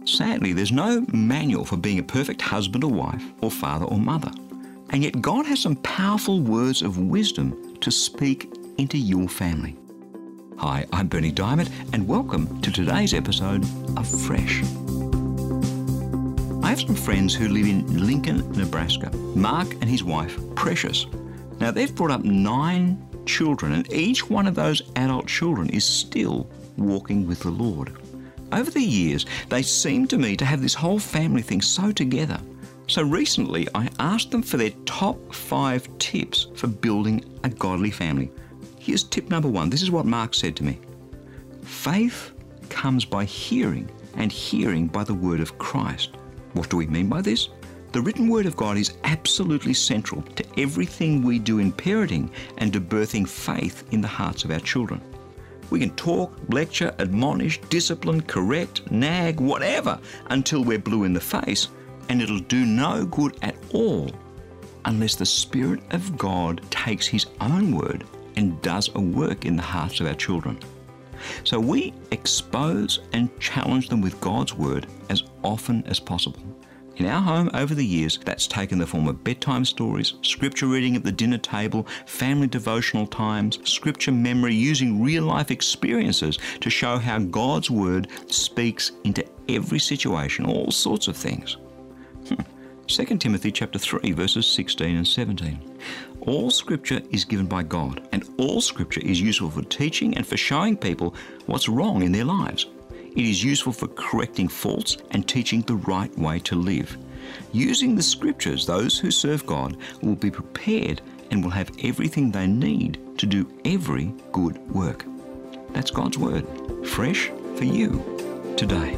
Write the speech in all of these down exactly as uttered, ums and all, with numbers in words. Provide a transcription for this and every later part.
Sadly, there's no manual for being a perfect husband or wife or father or mother. And yet God has some powerful words of wisdom to speak into your family. Hi, I'm Berni Dymet, and welcome to today's episode of Fresh. I have some friends who live in Lincoln, Nebraska. Mark and his wife, Precious. Now, they've brought up nine children, and each one of those adult children is still walking with the Lord. Over the years, they seem to me to have this whole family thing so together. So recently, I asked them for their top five tips for building a godly family. Here's tip number one. This is what Mark said to me. Faith comes by hearing, and hearing by the word of Christ. What do we mean by this? The written word of God is absolutely central to everything we do in parenting and to birthing faith in the hearts of our children. We can talk, lecture, admonish, discipline, correct, nag, whatever, until we're blue in the face, and it'll do no good at all unless the Spirit of God takes His own word and does a work in the hearts of our children. So we expose and challenge them with God's word as often as possible. In our home over the years, that's taken the form of bedtime stories, scripture reading at the dinner table, family devotional times, scripture memory, using real-life experiences to show how God's word speaks into every situation, all sorts of things. Second Timothy chapter three, verses sixteen and seventeen. All scripture is given by God, and all scripture is useful for teaching and for showing people what's wrong in their lives. It is useful for correcting faults and teaching the right way to live. Using the scriptures, those who serve God will be prepared and will have everything they need to do every good work. That's God's word, fresh for you today.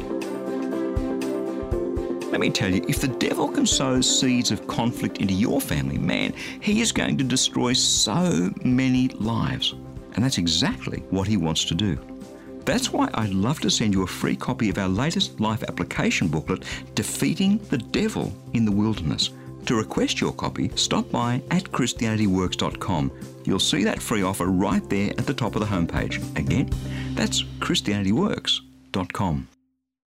Let me tell you, if the devil can sow seeds of conflict into your family, man, he is going to destroy so many lives. And that's exactly what he wants to do. That's why I'd love to send you a free copy of our latest life application booklet, Defeating the Devil in the Wilderness. To request your copy, stop by at Christianity Works dot com. You'll see that free offer right there at the top of the homepage. Again, that's Christianity Works dot com.